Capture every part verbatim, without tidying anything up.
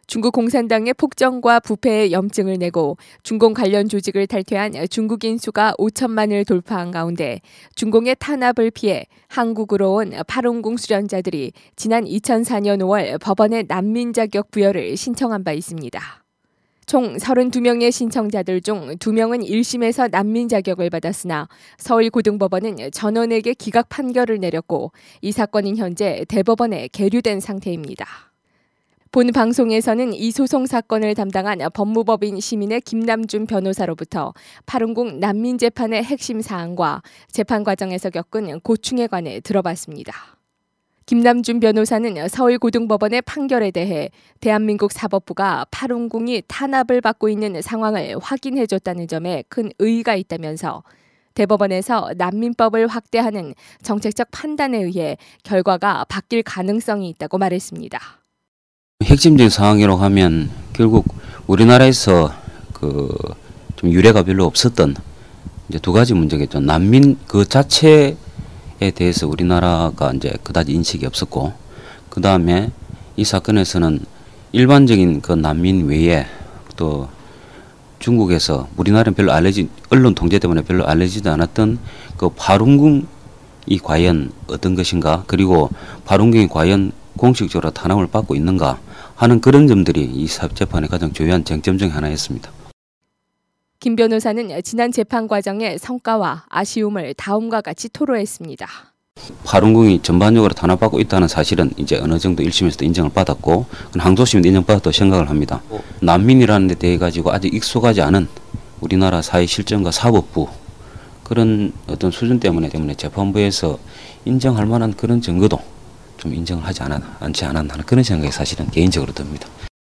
중국 공산당의 폭정과 부패의 염증을 내고 중공 관련 조직을 탈퇴한 중국인 수가 오천만을 돌파한 가운데 중공의 탄압을 피해 한국으로 온 팔원궁 수련자들이 지난 이천사년 오월 법원에 난민 자격 부여를 신청한 바 있습니다. 총 서른두 명의 신청자들 중 두 명은 일 심에서 난민 자격을 받았으나 서울고등법원은 전원에게 기각 판결을 내렸고 이 사건은 현재 대법원에 계류된 상태입니다. 본 방송에서는 이 소송 사건을 담당한 법무법인 시민의 김남준 변호사로부터 팔원궁 난민 재판의 핵심 사항과 재판 과정에서 겪은 고충에 관해 들어봤습니다. 김남준 변호사는 서울고등법원의 판결에 대해 대한민국 사법부가 팔원궁이 탄압을 받고 있는 상황을 확인해줬다는 점에 큰 의의가 있다면서 대법원에서 난민법을 확대하는 정책적 판단에 의해 결과가 바뀔 가능성이 있다고 말했습니다. 핵심적인 상황이라고 하면 결국 우리나라에서 그 좀 유례가 별로 없었던 이제 두 가지 문제겠죠. 난민 그 자체에 대해서 우리나라가 이제 그다지 인식이 없었고, 그 다음에 이 사건에서는 일반적인 그 난민 외에 또 중국에서 우리나라는 별로 알려지 언론 통제 때문에 별로 알려지지 않았던 그 팔원궁이 과연 어떤 것인가, 그리고 팔원궁이 과연 공식적으로 탄압을 받고 있는가 하는 그런 점들이 이 사법재판의 가장 중요한 쟁점 중 하나였습니다. 김 변호사는 지난 재판 과정의 성과와 아쉬움을 다음과 같이 토로했습니다. 팔원궁이 전반적으로 탄압받고 있다는 사실은 이제 어느 정도 일 심에서도 인정을 받았고 항소심에도 인정받았다고 생각을 합니다. 난민이라는 데 대해 가지고 아직 익숙하지 않은 우리나라 사회실정과 사법부 그런 어떤 수준 때문에 때문에 재판부에서 인정할 만한 그런 증거도 좀 인정을 하지 않았, 않지 않았나 하는 그런 생각이 사실은 개인적으로 듭니다.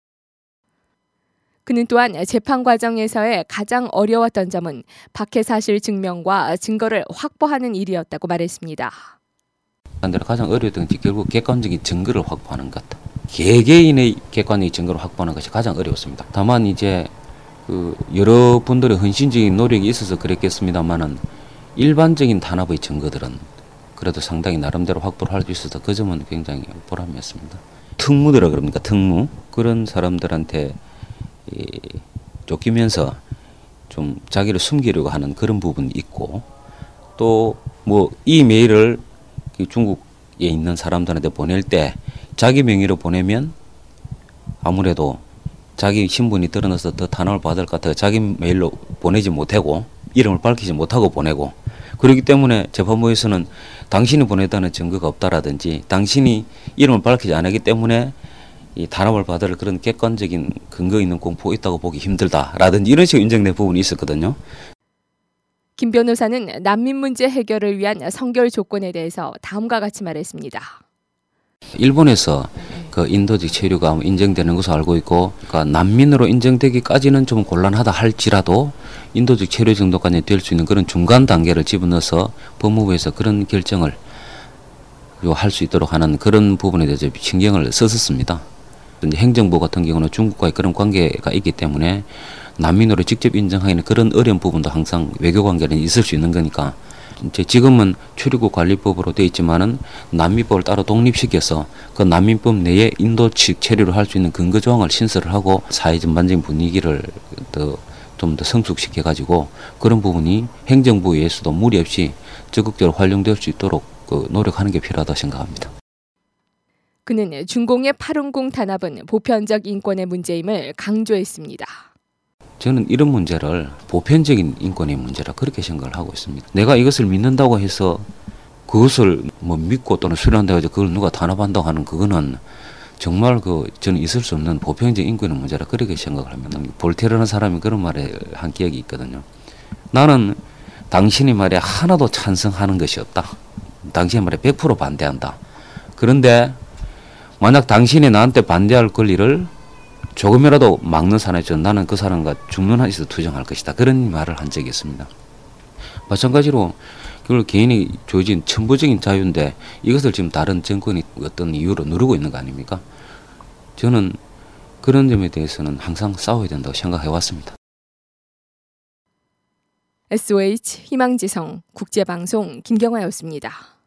그는 또한 재판 과정에서의 가장 어려웠던 점은 박해 사실 증명과 증거를 확보하는 일이었다고 말했습니다. 가장 어려웠던 것이 결국 객관적인 증거를 확보하는 것. 개개인의 객관적인 증거를 확보하는 것이 가장 어려웠습니다. 다만 이제 그 여러 분들의 헌신적인 노력이 있어서 그랬겠습니다만은 일반적인 탄압의 증거들은 그래도 상당히 나름대로 확보를 할 수 있어서 그 점은 굉장히 보람이었습니다. 특무들이라 그럽니까? 특무? 그런 사람들한테 이, 쫓기면서 좀 자기를 숨기려고 하는 그런 부분이 있고, 또 뭐 이 메일을 중국에 있는 사람들한테 보낼 때 자기 명의로 보내면 아무래도 자기 신분이 드러나서 더 탄압을 받을 것 같아서 자기 메일로 보내지 못하고 이름을 밝히지 못하고 보내고, 그렇기 때문에 재판부에서는 당신이 보냈다는 증거가 없다라든지 당신이 이름을 밝히지 않았기 때문에 이 탄압을 받을 그런 객관적인 근거 있는 공포가 있다고 보기 힘들다라든지 이런 식으로 인정된 부분이 있었거든요. 김 변호사는 난민 문제 해결을 위한 선결 조건에 대해서 다음과 같이 말했습니다. 일본에서 그 인도적 체류가 인정되는 것으로 알고 있고, 그러니까 난민으로 인정되기까지는 좀 곤란하다 할지라도 인도적 체류 정도까지 될 수 있는 그런 중간 단계를 집어넣어서 법무부에서 그런 결정을 할 수 있도록 하는 그런 부분에 대해서 신경을 썼었습니다. 행정부 같은 경우는 중국과의 그런 관계가 있기 때문에 난민으로 직접 인정하기는 그런 어려운 부분도 항상 외교 관계는 있을 수 있는 거니까, 이제 지금은 출입국 관리법으로 되어 있지만은 난민법을 따로 독립시켜서 그 난민법 내에 인도 측 체류를 할 수 있는 근거 조항을 신설을 하고 사회 전반적인 분위기를 더 좀 더 성숙시켜 가지고 그런 부분이 행정부에서도 무리 없이 적극적으로 활용될 수 있도록 그 노력하는 게 필요하다고 생각합니다. 그는 중공의 팔원궁 탄압은 보편적 인권의 문제임을 강조했습니다. 저는 이런 문제를 보편적인 인권의 문제라 그렇게 생각을 하고 있습니다. 내가 이것을 믿는다고 해서 그것을 뭐 믿고 또는 수련한다고 해서 그걸 누가 탄압한다고 하는 그거는 정말 그 저는 있을 수 없는 보편적 인권의 문제라 그렇게 생각을 합니다. 볼테르라는 사람이 그런 말을 한 기억이 있거든요. 나는 당신의 말에 하나도 찬성하는 것이 없다. 당신의 말에 백 퍼센트 반대한다. 그런데 만약 당신이 나한테 반대할 권리를 조금이라도 막는 사람이죠. 나는 그 사람과 죽는 한이 있어 투쟁할 것이다. 그런 말을 한 적이 있습니다. 마찬가지로 그걸 개인이 주어진 천부적인 자유인데 이것을 지금 다른 정권이 어떤 이유로 누르고 있는 거 아닙니까? 저는 그런 점에 대해서는 항상 싸워야 된다고 생각해 왔습니다. 에스오에이치 희망지성 국제방송 김경화였습니다.